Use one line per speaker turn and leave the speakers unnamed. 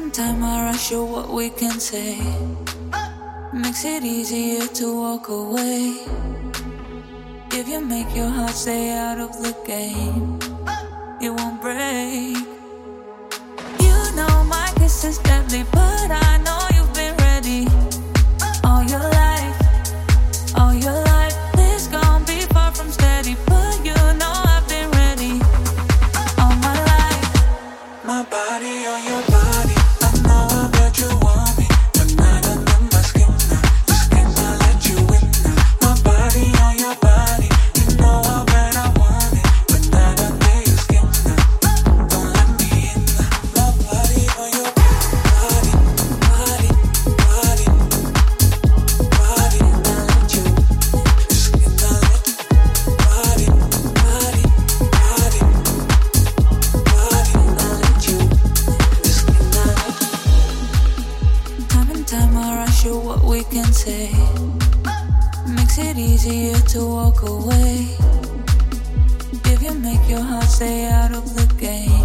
Time I rush you what we can say makes it easier to walk away. If you make your heart stay out of the game, it won't break. You know my kiss is deadly, but I know you've been ready all your life, all your life. This gon' be far from steady, but you know I've been ready all my life.
My body on your body, I know I bet you want me, but not under my skin now. The skin I let you in now. My body on your body, you know I bet I want it, but not under your skin now. Don't let me in now. My body on your body, body, body, body, and I let you. The skin I let you. Body, body, body, body, and I let you. The skin I let you.
Time and time I rush you what we can say makes it easier to walk away. If you make your heart stay out of the game,